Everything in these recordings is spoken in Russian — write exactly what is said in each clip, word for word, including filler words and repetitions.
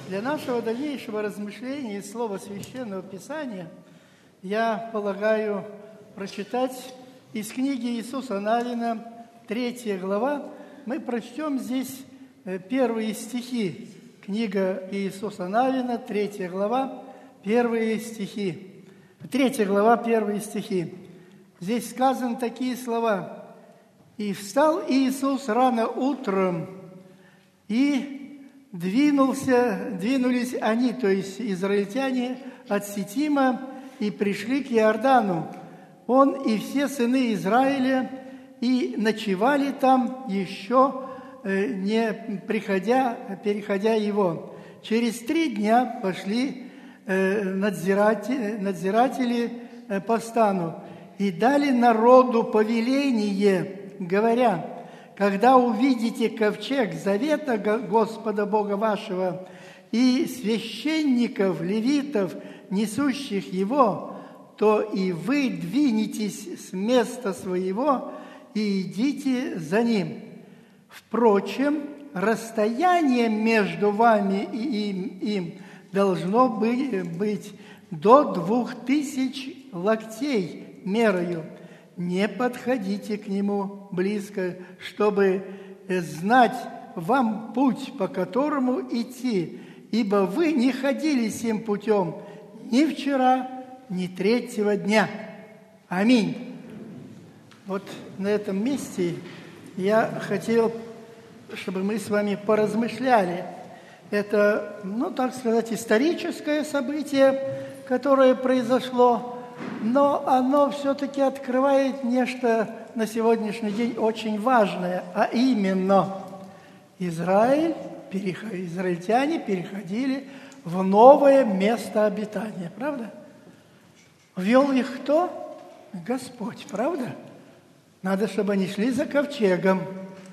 Для нашего дальнейшего размышления из слова Священного Писания я полагаю прочитать из книги Иисуса Навина, третья глава. Мы прочтем здесь первые стихи. Книга Иисуса Навина, третья глава, первые стихи. Третья глава, первые стихи. Здесь сказаны такие слова. «И встал Иисус рано утром, и двинулся, двинулись они, то есть израильтяне, от Ситима и пришли к Иордану. Он и все сыны Израиля, и ночевали там еще, не приходя, переходя его. Через три дня пошли надзиратели, надзиратели по стану и дали народу повеление, говоря: когда увидите ковчег завета Господа Бога вашего и священников, левитов, несущих его, то и вы двинетесь с места своего и идите за ним. Впрочем, расстояние между вами и им, им должно быть до двух тысяч локтей мерою. Не подходите к нему близко, чтобы знать вам путь, по которому идти, ибо вы не ходили сим путем ни вчера, ни третьего дня». Аминь. Вот на этом месте я хотел, чтобы мы с вами поразмышляли. Это, ну, так сказать, историческое событие, которое произошло, но оно все-таки открывает нечто на сегодняшний день очень важное, а именно Израиль, израильтяне переходили в новое место обитания, правда? Ввел их кто? Господь, правда? Надо, чтобы они шли за ковчегом.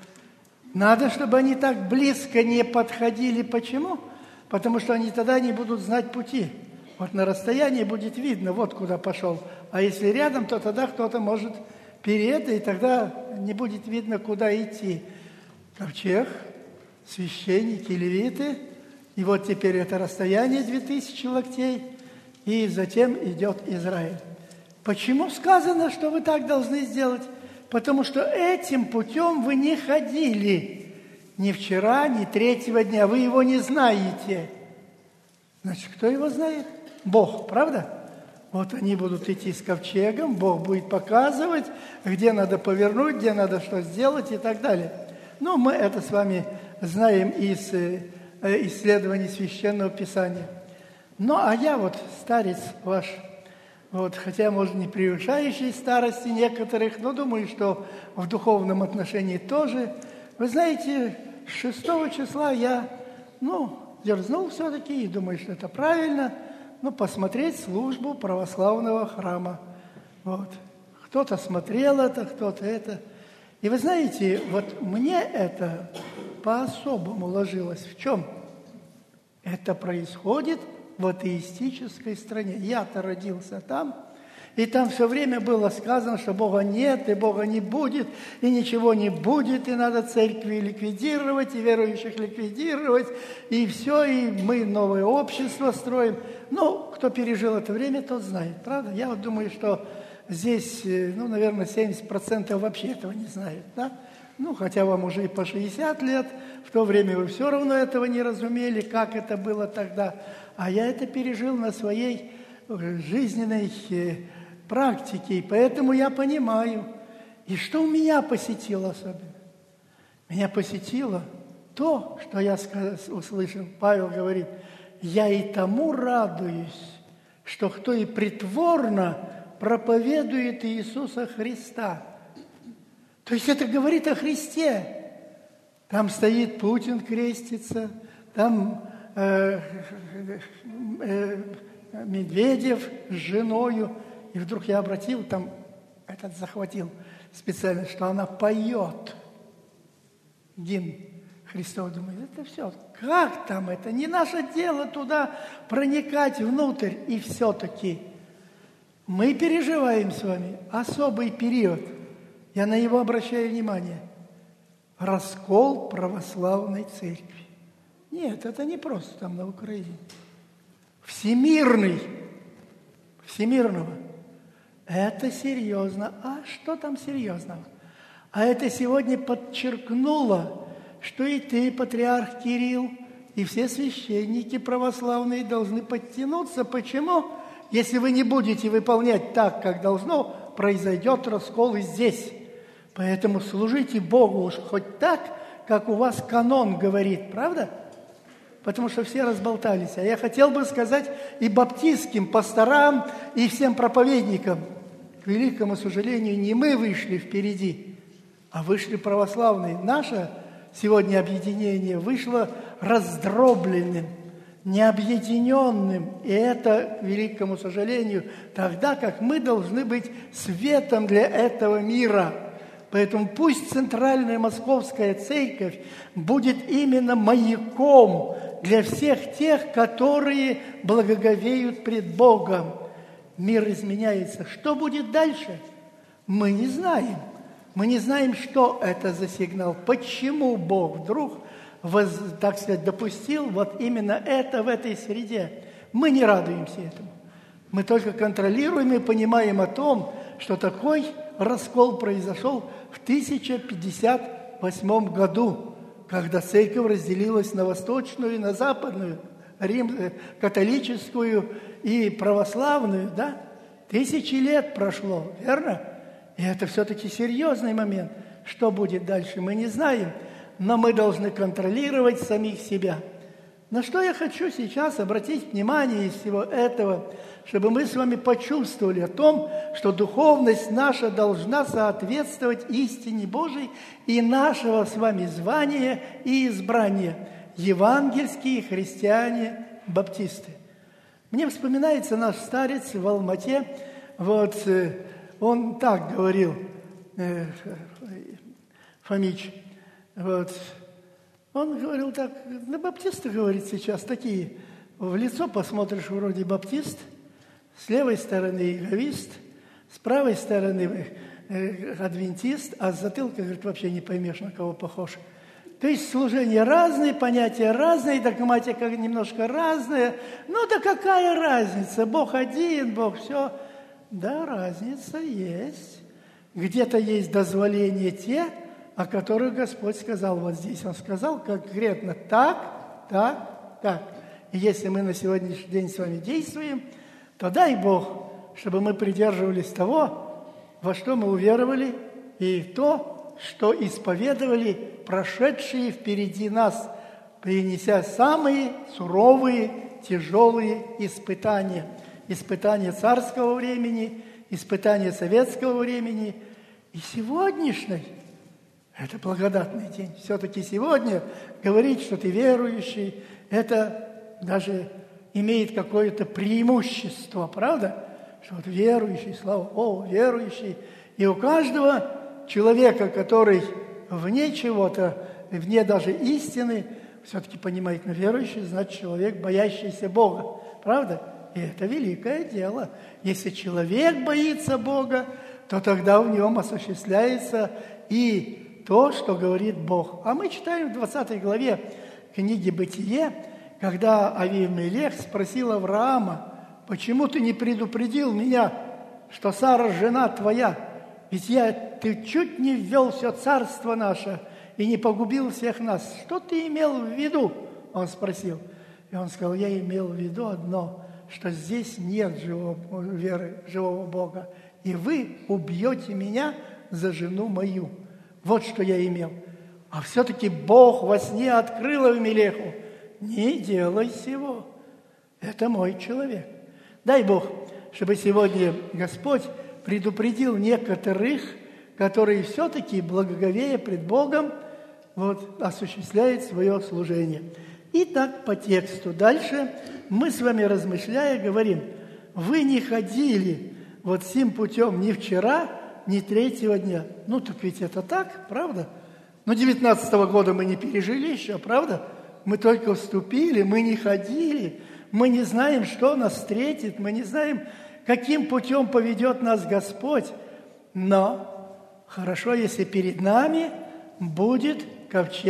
Надо, чтобы они так близко не подходили. Почему? Потому что они тогда не будут знать пути. Вот на расстоянии будет видно, вот куда пошел. А если рядом, то тогда кто-то может перед, и тогда не будет видно, куда идти. Ковчег, священники, левиты. И вот теперь это расстояние две тысячи локтей. И затем идет Израиль. Почему сказано, что вы так должны сделать? Потому что этим путем вы не ходили ни вчера, ни третьего дня. Вы его не знаете. Значит, кто его знает? Бог, правда? Вот они будут идти с ковчегом, Бог будет показывать, где надо повернуть, где надо что сделать и так далее. Но мы это с вами знаем из исследований Священного Писания. Ну, а я вот старец ваш, вот, хотя, может, не превышающий старости некоторых, но думаю, что в духовном отношении тоже. Вы знаете, шестого числа я, ну, дерзнул все-таки и думаю, что это правильно, ну, посмотреть службу православного храма. Вот. Кто-то смотрел это, кто-то это. И вы знаете, вот мне это по-особому ложилось. В чем? Это происходит в атеистической стране. Я-то родился там, и там все время было сказано, что Бога нет, и Бога не будет, и ничего не будет, и надо церкви ликвидировать, и верующих ликвидировать, и все, и мы новое общество строим. Ну, кто пережил это время, тот знает, правда? Я вот думаю, что здесь, ну, наверное, семьдесят процентов вообще этого не знают, да? Ну, хотя вам уже и по шестьдесят лет, в то время вы все равно этого не разумели, как это было тогда. А я это пережил на своей жизненной практике, и поэтому я понимаю. И что меня посетило особенно? Меня посетило то, что я услышал. Павел говорит: «Я и тому радуюсь, что кто и притворно проповедует Иисуса Христа». То есть это говорит о Христе. Там стоит Путин, крестится, там э, э, Медведев с женою. И вдруг я обратил, там этот захватил специально, что она поет гимн Христов. Думаю, это все. Как там это? Не наше дело туда проникать внутрь. И все-таки мы переживаем с вами особый период. Я на него обращаю внимание. Раскол православной церкви. Нет, это не просто там на Украине. Всемирный. Всемирного. Это серьезно. А что там серьезного? А это сегодня подчеркнуло, что и ты, патриарх Кирилл, и все священники православные должны подтянуться. Почему? Если вы не будете выполнять так, как должно, произойдет раскол и здесь. Поэтому служите Богу уж хоть так, как у вас канон говорит, правда? Потому что все разболтались. А я хотел бы сказать и баптистским пасторам, и всем проповедникам. К великому сожалению, не мы вышли впереди, а вышли православные. Наше сегодня объединение вышло раздробленным, необъединенным. И это, к великому сожалению, тогда как мы должны быть светом для этого мира. Поэтому пусть Центральная Московская Церковь будет именно маяком для всех тех, которые благоговеют пред Богом. Мир изменяется. Что будет дальше? Мы не знаем. Мы не знаем, что это за сигнал. Почему Бог вдруг, воз, так сказать, допустил вот именно это в этой среде. Мы не радуемся этому. Мы только контролируем и понимаем о том, что такой раскол произошел в тысяча пятьдесят восьмом году, когда церковь разделилась на восточную и на западную, рим, католическую и православную, да? Тысячи лет прошло, верно? И это все-таки серьезный момент. Что будет дальше, мы не знаем, но мы должны контролировать самих себя. На что я хочу сейчас обратить внимание из всего этого, чтобы мы с вами почувствовали о том, что духовность наша должна соответствовать истине Божией и нашего с вами звания и избрания – евангельские христиане-баптисты. Мне вспоминается наш старец в Алмате, вот он так говорил, Фомич, вот, он говорил так, на баптисты, говорит, сейчас такие, в лицо посмотришь, вроде баптист, с левой стороны иеговист, с правой стороны адвентист, а с затылка, говорит, вообще не поймешь, на кого похож. То есть служение разные, понятия разные, догматика немножко разная. Ну да какая разница? Бог один, Бог все. Да, разница есть. Где-то есть дозволения те, о которых Господь сказал вот здесь. Он сказал конкретно так, так, так. И если мы на сегодняшний день с вами действуем, то дай Бог, чтобы мы придерживались того, во что мы уверовали, и то, что исповедовали прошедшие впереди нас, принеся самые суровые, тяжелые испытания. Испытания царского времени, испытания советского времени и сегодняшний. Это благодатный день. Все-таки сегодня говорить, что ты верующий, это даже имеет какое-то преимущество, правда? Что вот верующий, слава Богу, верующий. И у каждого человека, который вне чего-то, вне даже истины, все-таки понимает, но верующий, значит, человек, боящийся Бога. Правда? И это великое дело. Если человек боится Бога, то тогда в нем осуществляется и то, что говорит Бог. А мы читаем в двадцатой главе книги «Бытие», когда Авимелех спросил Авраама, почему ты не предупредил меня, что Сара жена твоя? Ведь я, ты чуть не ввел все царство наше и не погубил всех нас. Что ты имел в виду? Он спросил. И он сказал, я имел в виду одно, что здесь нет живого, веры, живого Бога. И вы убьете меня за жену мою. Вот что я имел. А все-таки Бог во сне открыл Авимелеху. Не делай сего. Это мой человек. Дай Бог, чтобы сегодня Господь предупредил некоторых, которые все-таки, благоговея пред Богом, вот, осуществляют свое служение. Итак, по тексту. Дальше мы с вами, размышляя, говорим, вы не ходили вот сим путем ни вчера, ни третьего дня. Ну, так ведь это так, правда? Но девятнадцатого года мы не пережили еще, правда? Мы только вступили, мы не ходили, мы не знаем, что нас встретит, мы не знаем, каким путем поведет нас Господь. Но хорошо, если перед нами будет ковчег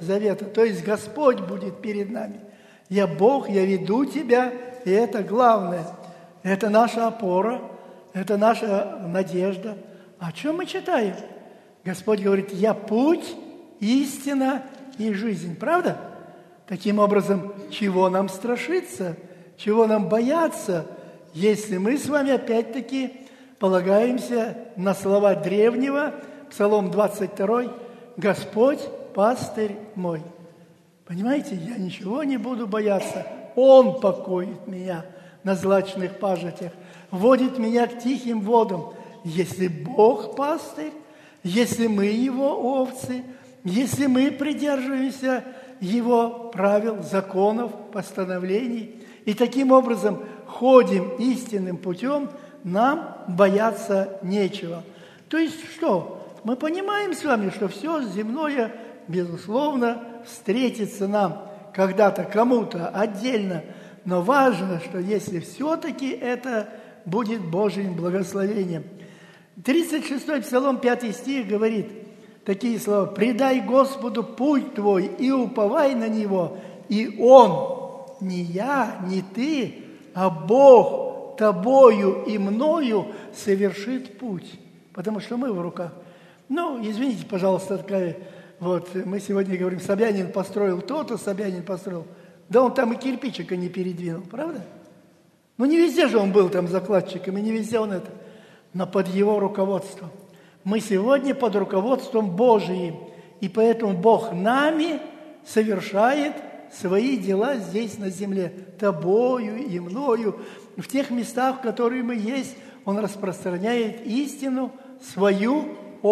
завета, то есть Господь будет перед нами. Я Бог, я веду тебя, и это главное. Это наша опора, это наша надежда. О чем мы читаем? Господь говорит, я путь, истина и жизнь. Правда? Таким образом, чего нам страшиться, чего нам бояться, если мы с вами опять-таки полагаемся на слова древнего, Псалом двадцать два, «Господь, пастырь мой». Понимаете, я ничего не буду бояться. Он покоит меня на злачных пажитях, водит меня к тихим водам. Если Бог пастырь, если мы Его овцы, если мы придерживаемся Его правил, законов, постановлений, и таким образом ходим истинным путем, нам бояться нечего. То есть что? Мы понимаем с вами, что все земное, безусловно, встретится нам когда-то, кому-то отдельно. Но важно, что если все-таки это будет Божьим благословением. тридцать шестой Псалом, пятый стих говорит такие слова. «Предай Господу путь твой и уповай на Него, и Он, не я, не ты, а Бог тобою и мною совершит путь». Потому что мы в руках. Ну, извините, пожалуйста, такая, вот, мы сегодня говорим, Собянин построил то-то, Собянин построил. Да он там и кирпичика не передвинул, правда? Ну, не везде же он был там закладчиком, и не везде он это. Но под его руководством. Мы сегодня под руководством Божиим, и поэтому Бог нами совершает свои дела здесь на земле, тобою и мною. В тех местах, в которые мы есть, Он распространяет истину свою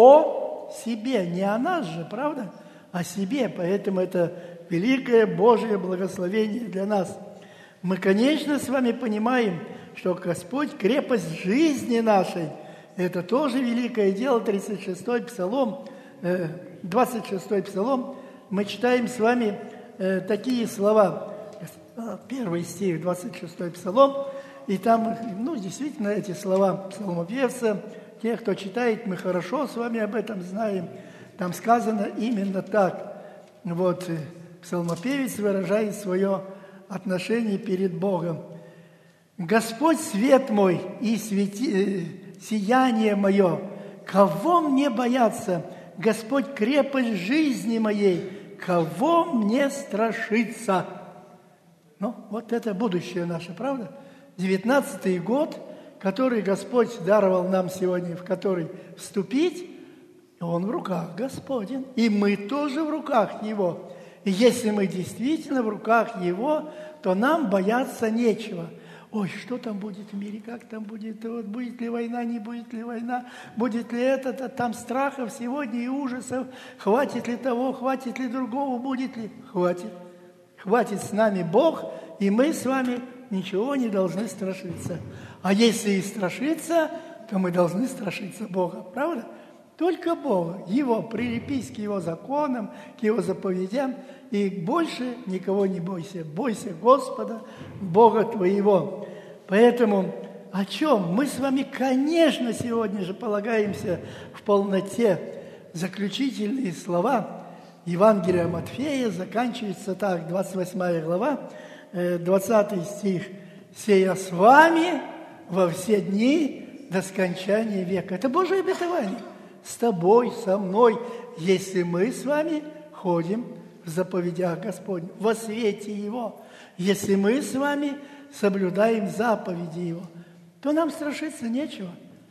о себе. Не о нас же, правда? О себе. Поэтому это великое Божие благословение для нас. Мы, конечно, с вами понимаем, что Господь – крепость жизни нашей. Это тоже великое дело. тридцать шестой Псалом, двадцать шестой Псалом. Мы читаем с вами такие слова. Первый стих, двадцать шестой Псалом. И там, ну, действительно, эти слова псалмопевца, те, кто читает, мы хорошо с вами об этом знаем. Там сказано именно так. Вот, псалмопевец выражает свое отношение перед Богом. «Господь свет мой и свети, сияние мое, кого мне бояться? Господь крепость жизни моей, кого мне страшиться?» Ну, вот это будущее наше, правда? девятнадцатый год, который Господь даровал нам сегодня, в который вступить, Он в руках Господень, и мы тоже в руках Его. И если мы действительно в руках Его, то нам бояться нечего. Ой, что там будет в мире, как там будет, вот, будет ли война, не будет ли война, будет ли это, -то, там страхов сегодня и ужасов, хватит ли того, хватит ли другого, будет ли? Хватит. Хватит с нами Бог, и мы с вами ничего не должны страшиться. А если и страшиться, то мы должны страшиться Бога, правда? Только Бога, Его, прилепись к Его законам, к Его заповедям, и больше никого не бойся. Бойся Господа, Бога твоего. Поэтому о чем? Мы с вами, конечно, сегодня же полагаемся в полноте. Заключительные слова Евангелия Матфея заканчиваются так, двадцать восьмая глава, двадцатый стих. «Сея с вами во все дни до скончания века». Это Божие обетование. С тобой, со мной, если мы с вами ходим в заповедях Господних, во свете Его. Если мы с вами соблюдаем заповеди Его, то нам страшиться нечего.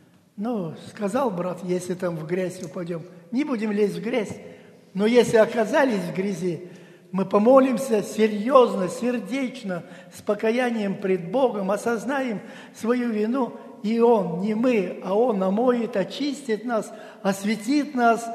Ну, сказал брат, если там в грязь упадем, не будем лезть в грязь. Но если оказались в грязи, мы помолимся серьезно, сердечно, с покаянием пред Богом, осознаем свою вину, и Он, не мы, а Он омоет, очистит нас, осветит нас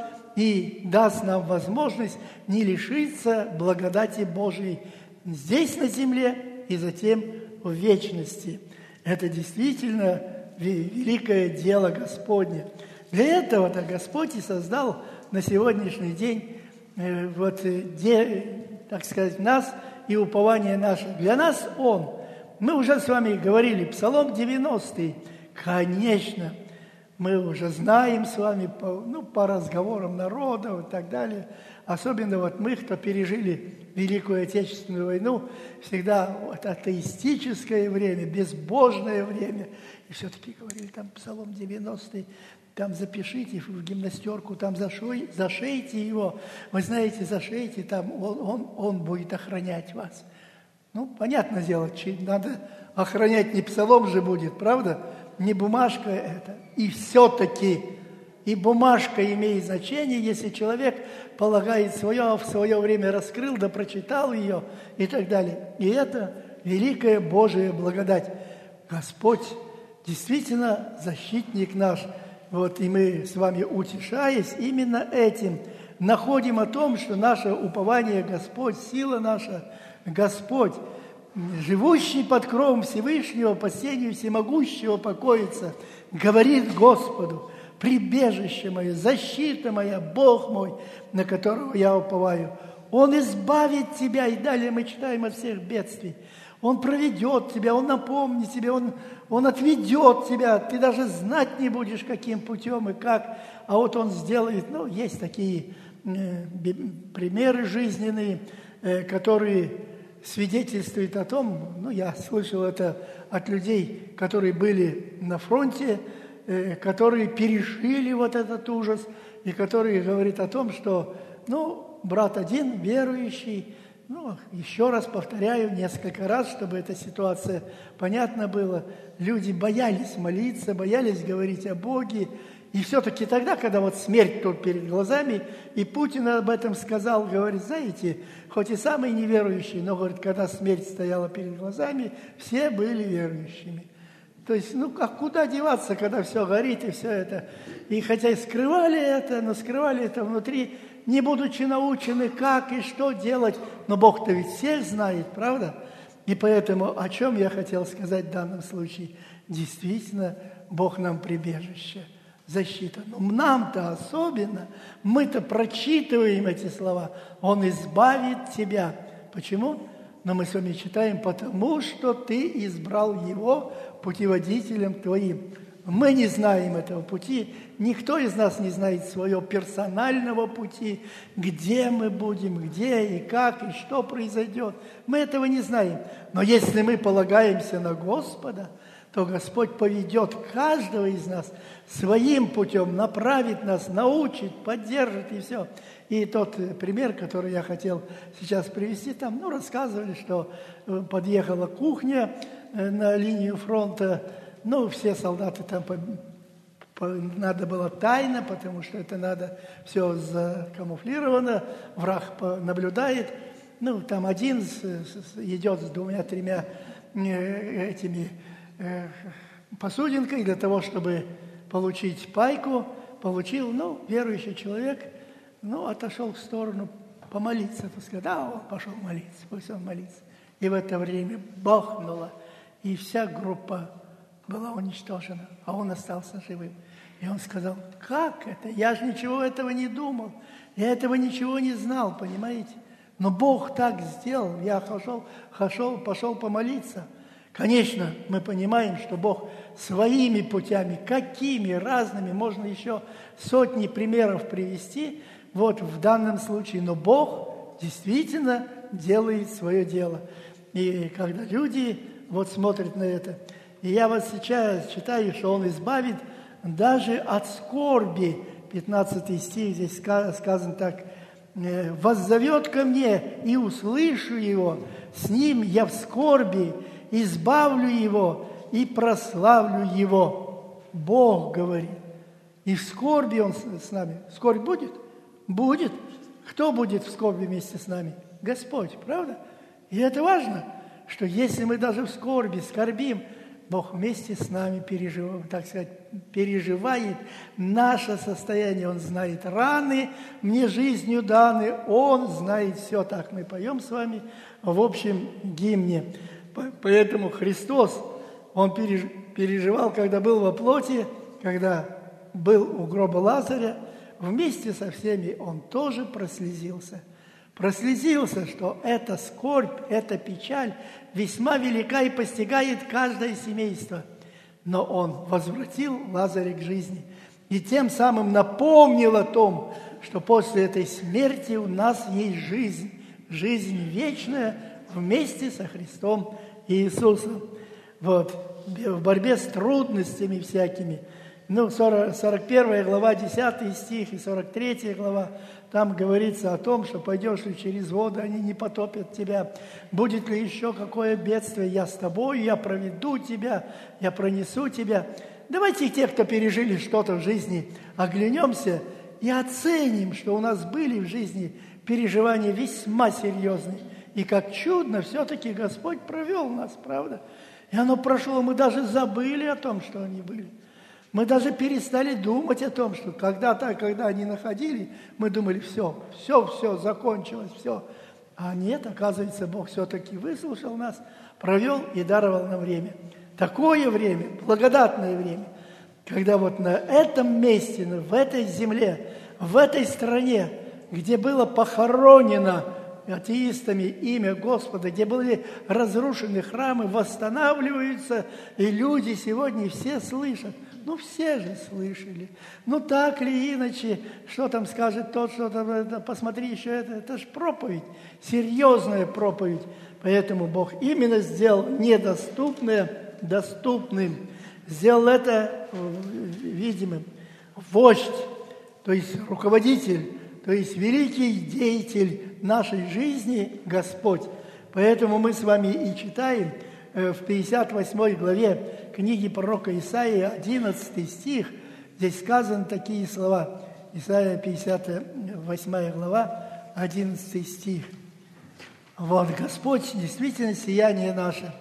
и даст нам возможность не лишиться благодати Божией здесь на земле и затем в вечности. Это действительно великое дело Господне. Для этого-то Господь и создал на сегодняшний день вот, де, так сказать, нас и упование наше. Для нас Он. Мы уже с вами говорили, Псалом девяностый. Конечно, мы уже знаем с вами по, ну, по разговорам народов и так далее, особенно вот мы, кто пережили Великую Отечественную войну, всегда вот атеистическое время, безбожное время. И все-таки говорили, там Псалом девяностый, там запишите в гимнастерку, там зашой, зашейте его. Вы знаете, зашейте, там он, он, он будет охранять вас. Ну, понятное дело, надо охранять, не псалом же будет, правда? Не бумажка это. И все-таки и бумажка имеет значение, если человек полагает свое, в свое время раскрыл, да прочитал ее и так далее. И это великая Божия благодать. Господь действительно защитник наш. Вот, и мы с вами, утешаясь именно этим, находим о том, что наше упование Господь, сила наша Господь, живущий под кровом Всевышнего, под сенью всемогущего покоится, говорит Господу: прибежище мое, защита моя, Бог мой, на которого я уповаю. Он избавит тебя, и далее мы читаем от всех бедствий. Он проведет тебя, Он напомнит тебе, Он, он отведет тебя. Ты даже знать не будешь, каким путем и как. А вот Он сделает, ну, есть такие э, примеры жизненные, э, которые свидетельствуют о том, ну, я слышал это от людей, которые были на фронте, э, которые пережили вот этот ужас, и которые говорят о том, что, ну, брат один, верующий, ну, еще раз повторяю несколько раз, чтобы эта ситуация понятна была. Люди боялись молиться, боялись говорить о Боге. И все-таки тогда, когда вот смерть тут перед глазами, и Путин об этом сказал, говорит, знаете, хоть и самые неверующие, но, говорит, когда смерть стояла перед глазами, все были верующими. То есть, ну, а куда деваться, когда все горит и все это? И хотя и скрывали это, но скрывали это внутри, не будучи научены, как и что делать. Но Бог-то ведь всех знает, правда? И поэтому о чем я хотел сказать в данном случае? Действительно, Бог нам прибежище, защита. Но нам-то особенно, мы-то прочитываем эти слова. Он избавит тебя. Почему? Но мы с вами читаем, потому что ты избрал его путеводителем твоим. Мы не знаем этого пути, никто из нас не знает своего персонального пути, где мы будем, где и как, и что произойдет. Мы этого не знаем. Но если мы полагаемся на Господа, то Господь поведет каждого из нас своим путем, направит нас, научит, поддержит и все. И тот пример, который я хотел сейчас привести, там, ну, рассказывали, что подъехала кухня на линию фронта. Ну, все солдаты там по, по, надо было тайно, потому что это надо все закамуфлировано, враг наблюдает. Ну, там один с, с, идет с двумя-тремя э, этими э, посудинкой для того, чтобы получить пайку. Получил, ну, верующий человек, ну, отошел в сторону помолиться. Так сказать, да, он пошел молиться, пусть он молится. И в это время бахнуло, и вся группа была уничтожена, а он остался живым. И он сказал, как это? Я же ничего этого не думал, я этого ничего не знал, понимаете? Но Бог так сделал, я пошел, пошел, пошел помолиться. Конечно, мы понимаем, что Бог своими путями, какими разными, можно еще сотни примеров привести, вот в данном случае, но Бог действительно делает свое дело. И когда люди вот смотрят на это, и я вот сейчас читаю, что Он избавит даже от скорби. пятнадцатый стих здесь сказано так. «Воззовет ко мне, и услышу его, с ним я в скорби, избавлю его и прославлю его». Бог говорит. И в скорби Он с нами. Скорбь будет? Будет. Кто будет в скорби вместе с нами? Господь, правда? И это важно, что если мы даже в скорби скорбим, Бог вместе с нами переживает, так сказать, переживает наше состояние. Он знает раны, мне жизнью даны, Он знает все. Так мы поем с вами в общем гимне. Поэтому Христос, Он переживал, когда был во плоти, когда был у гроба Лазаря, вместе со всеми Он тоже прослезился. Прослезился, что эта скорбь, эта печаль весьма велика и постигает каждое семейство. Но Он возвратил Лазаря к жизни и тем самым напомнил о том, что после этой смерти у нас есть жизнь, жизнь вечная вместе со Христом Иисусом. Вот. В борьбе с трудностями всякими. Ну, сорок первая глава, десятый стих и сорок третья глава, там говорится о том, что пойдешь ли через воду, они не потопят тебя. Будет ли еще какое бедствие, я с тобой, я проведу тебя, я пронесу тебя. Давайте те, кто пережили что-то в жизни, оглянемся и оценим, что у нас были в жизни переживания весьма серьезные. И как чудно все-таки Господь провел нас, правда? И оно прошло, мы даже забыли о том, что они были. Мы даже перестали думать о том, что когда-то, когда они находили, мы думали, все, все, все, закончилось, все. А нет, оказывается, Бог все-таки выслушал нас, провел и даровал нам время. Такое время, благодатное время, когда вот на этом месте, в этой земле, в этой стране, где было похоронено атеистами имя Господа, где были разрушены храмы, восстанавливаются, и люди сегодня все слышат. Ну, все же слышали. Ну, так или иначе, что там скажет тот, что там, это, посмотри еще это. Это же проповедь, серьезная проповедь. Поэтому Бог именно сделал недоступное доступным. Сделал это видимым. Вождь, то есть руководитель, то есть великий деятель нашей жизни Господь. Поэтому мы с вами и читаем в пятьдесят восьмой главе книги пророка Исаии, одиннадцатый стих, здесь сказаны такие слова. Исаия, пятьдесят восьмая глава, одиннадцатый стих. Вот, Господь, действительно, сияние наше.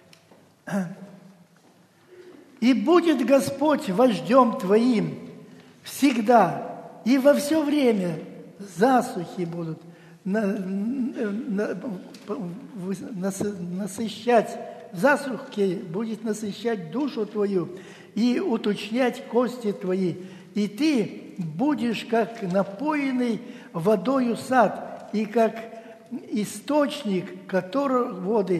«И будет Господь вождем твоим всегда, и во все время засухи будут на, на, на, насыщать, засухи будет насыщать душу твою и уточнять кости твои, и ты будешь как напоенный водою сад, и как источник, которого воды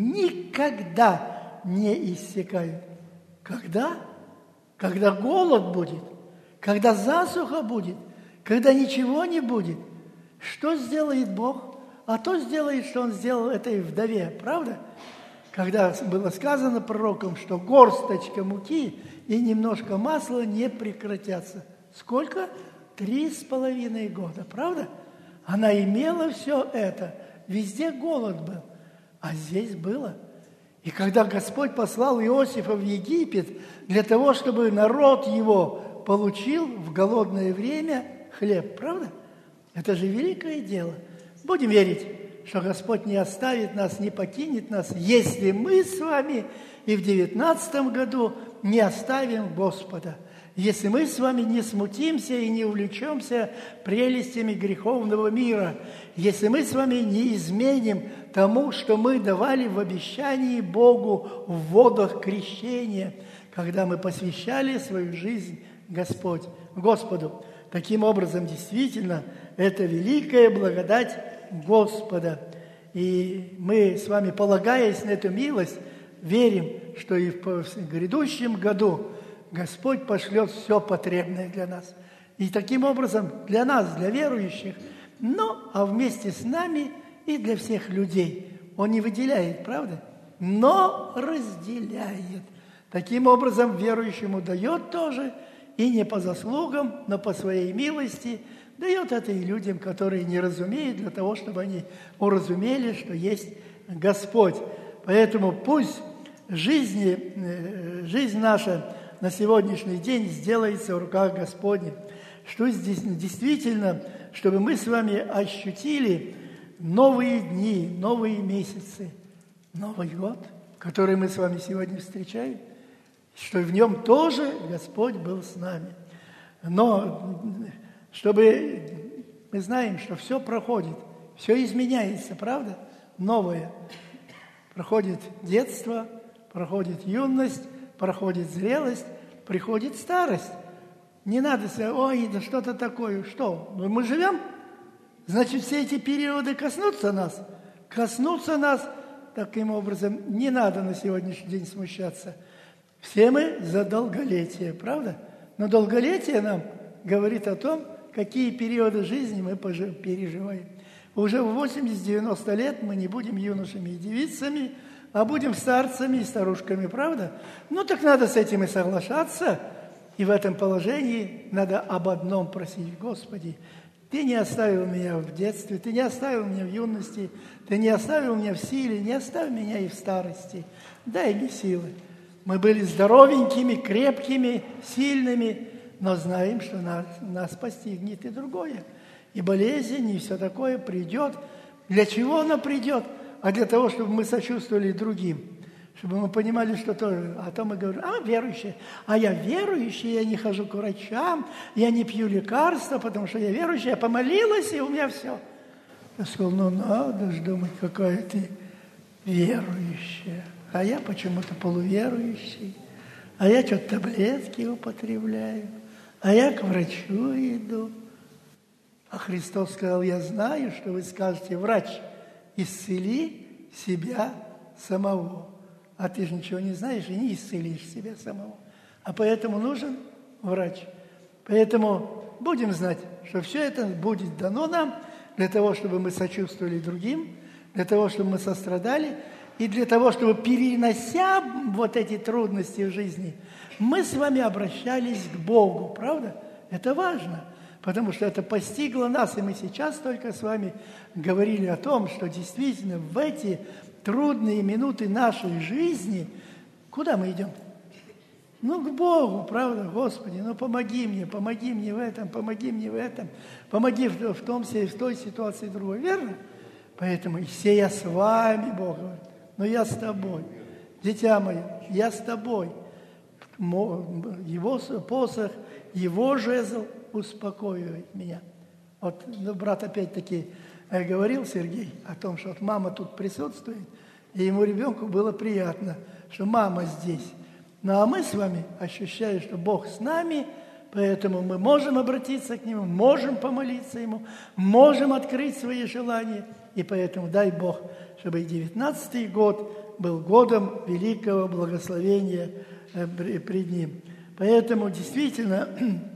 никогда не иссякают». Когда? Когда голод будет, когда засуха будет, когда ничего не будет. Что сделает Бог? А то сделает, что Он сделал этой вдове, правда? Когда было сказано пророком, что горсточка муки и немножко масла не прекратятся. Сколько? Три с половиной года, правда? Она имела все это. Везде голод был, а здесь было. И когда Господь послал Иосифа в Египет для того, чтобы народ его получил в голодное время хлеб, правда? Это же великое дело. Будем верить, что Господь не оставит нас, не покинет нас, если мы с вами и в девятнадцатом году не оставим Господа. Если мы с вами не смутимся и не увлечемся прелестями греховного мира, если мы с вами не изменим тому, что мы давали в обещании Богу в водах крещения, когда мы посвящали свою жизнь Господь, Господу. Таким образом, действительно, это великая благодать Господа. И мы с вами, полагаясь на эту милость, верим, что и в грядущем году Господь пошлет все потребное для нас. И таким образом для нас, для верующих, но а вместе с нами и для всех людей. Он не выделяет, правда? Но разделяет. Таким образом, верующему дает тоже, и не по заслугам, но по своей милости, дает это и людям, которые не разумеют, для того, чтобы они уразумели, что есть Господь. Поэтому пусть жизни, жизнь наша на сегодняшний день сделается в руках Господних. Что здесь действительно, чтобы мы с вами ощутили новые дни, новые месяцы, Новый год, который мы с вами сегодня встречаем, что в нем тоже Господь был с нами. Но чтобы мы знаем, что все проходит, все изменяется, правда? Новое. Проходит детство, проходит юность, проходит зрелость, приходит старость. Не надо сказать, ой, да что-то такое. Что? Ну, мы живем? Значит, все эти периоды коснутся нас. Коснутся нас. Таким образом, не надо на сегодняшний день смущаться. Все мы за долголетие, правда? Но долголетие нам говорит о том, какие периоды жизни мы переживаем. Уже в восемьдесят-девяносто лет мы не будем юношами и девицами, а будем старцами и старушками, правда? Ну, так надо с этим и соглашаться. И в этом положении надо об одном просить: Господи, Ты не оставил меня в детстве, Ты не оставил меня в юности, Ты не оставил меня в силе, не оставь меня и в старости. Дай мне силы. Мы были здоровенькими, крепкими, сильными, но знаем, что нас, нас постигнет и другое. И болезнь, и все такое придет. Для чего она придет? А для того, чтобы мы сочувствовали другим. Чтобы мы понимали, что тоже. А то мы говорим: а, верующие. А я верующий, я не хожу к врачам, я не пью лекарства, потому что я верующий, я помолилась, и у меня все. Я сказал: ну надо же думать, какая ты верующая. А я почему-то полуверующий. А я что-то таблетки употребляю. А я к врачу иду. А Христос сказал: я знаю, что вы скажете: врач, исцели себя самого. А ты же ничего не знаешь и не исцелишь себя самого. А поэтому нужен врач. Поэтому будем знать, что все это будет дано нам для того, чтобы мы сочувствовали другим, для того, чтобы мы сострадали, и для того, чтобы, перенося вот эти трудности в жизни, мы с вами обращались к Богу, правда? Это важно, потому что это постигло нас, и мы сейчас только с вами говорили о том, что действительно в эти трудные минуты нашей жизни, куда мы идем? Ну, к Богу, правда, Господи, ну помоги мне, помоги мне в этом, помоги мне в этом, помоги в, в том, в той ситуации другой, верно? Поэтому и все я с вами, Бог говорит, но я с тобой. Дитя мое, я с тобой. Его посох, его жезл успокоивает меня. Вот ну, брат опять-таки говорил, Сергей, о том, что вот мама тут присутствует, и ему ребенку было приятно, что мама здесь. Ну а мы с вами ощущаем, что Бог с нами, поэтому мы можем обратиться к Нему, можем помолиться Ему, можем открыть свои желания. И поэтому дай Бог, чтобы и девятнадцатый год был годом великого благословения пред Ним. Поэтому действительно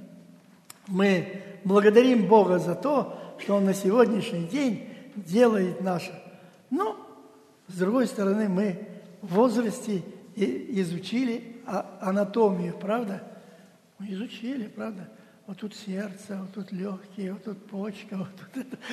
мы благодарим Бога за то, что Он на сегодняшний день делает наше. Но, с другой стороны, мы в возрасте изучили анатомию, правда? Мы изучили, правда? Вот тут сердце, вот тут легкие, вот тут почка, вот тут это.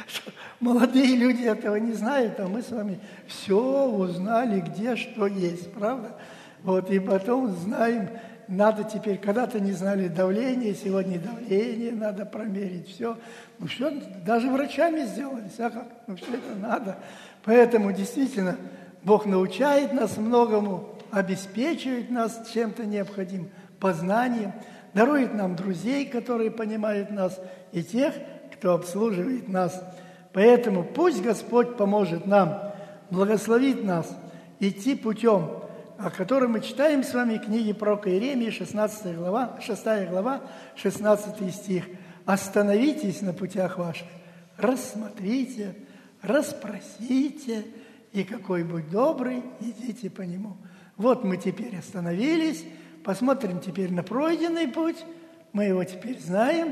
Молодые люди этого не знают, а мы с вами все узнали, где что есть, правда? Вот, и потом знаем, надо теперь, когда-то не знали давление, сегодня давление надо промерить, все. Ну все, даже врачами сделали, а как? Ну все это надо. Поэтому действительно Бог научает нас многому, обеспечивает нас чем-то необходимым, познанием, дарует нам друзей, которые понимают нас, и тех, кто обслуживает нас. Поэтому пусть Господь поможет нам, благословит нас идти путем, о котором мы читаем с вами в книге пророка Иеремии, шестнадцатая глава, шестая глава, шестнадцатый стих. «Остановитесь на путях ваших, рассмотрите, расспросите, и какой будь добрый, идите по нему». Вот мы теперь остановились, посмотрим теперь на пройденный путь, мы его теперь знаем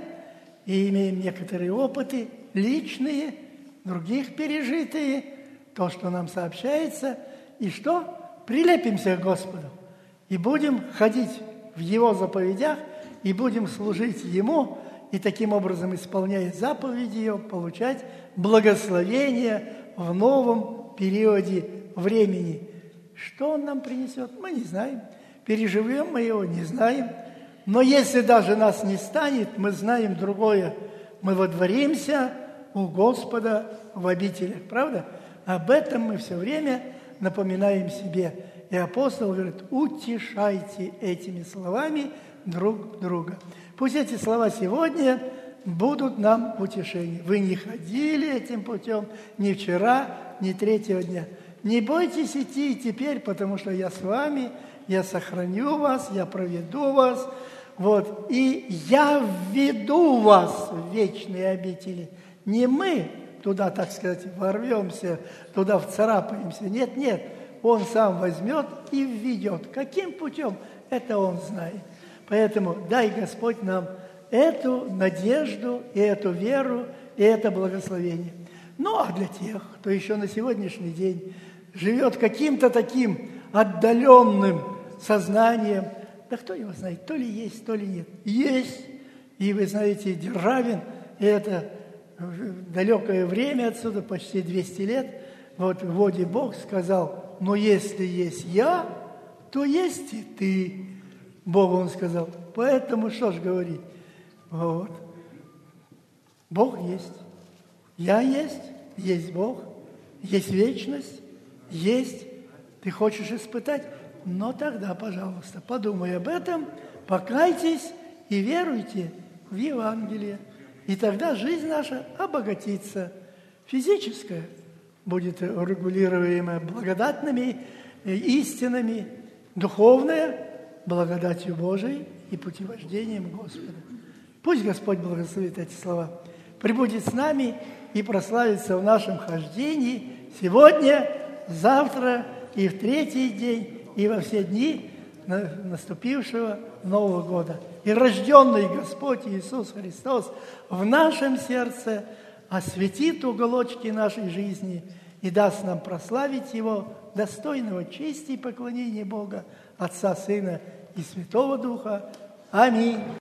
и имеем некоторые опыты личные, других пережитые, то, что нам сообщается, и что? Прилепимся к Господу и будем ходить в Его заповедях, и будем служить Ему, и таким образом, исполняя заповеди Его, получать благословение в новом периоде времени. Что Он нам принесет, мы не знаем. Переживем мы его, не знаем. Но если даже нас не станет, мы знаем другое. Мы водворимся у Господа в обителях, правда? Об этом мы все время напоминаем себе. И апостол говорит: утешайте этими словами друг друга. Пусть эти слова сегодня будут нам утешением. Вы не ходили этим путем ни вчера, ни третьего дня. Не бойтесь идти и теперь, потому что я с вами, я сохраню вас, я проведу вас, вот, и я введу вас в вечные обители. Не мы туда, так сказать, ворвемся, туда вцарапаемся. Нет, нет, Он сам возьмет и введет. Каким путем? Это Он знает. Поэтому дай Господь нам эту надежду, и эту веру, и это благословение. Ну, а для тех, кто еще на сегодняшний день живет каким-то таким отдаленным сознанием, да кто его знает, то ли есть, то ли нет. Есть. И вы знаете, Державин, и это в далекое время отсюда, почти двести лет, вот в воде Бог сказал: но если есть я, то есть и ты. Богу он сказал. Поэтому что ж говорить? Вот. Бог есть. Я есть. Есть Бог. Есть вечность. Есть. Ты хочешь испытать? Но тогда, пожалуйста, подумай об этом, покайтесь и веруйте в Евангелие. И тогда жизнь наша обогатится. Физическая будет регулируема благодатными истинами, духовная благодатью Божией и путевождением Господа. Пусть Господь благословит эти слова. Пребудет с нами и прославится в нашем хождении сегодня, завтра и в третий день, и во все дни наступившего Нового года. И рожденный Господь Иисус Христос в нашем сердце осветит уголочки нашей жизни и даст нам прославить Его, достойного чести и поклонения Бога, Отца, Сына и Святого Духа. Аминь.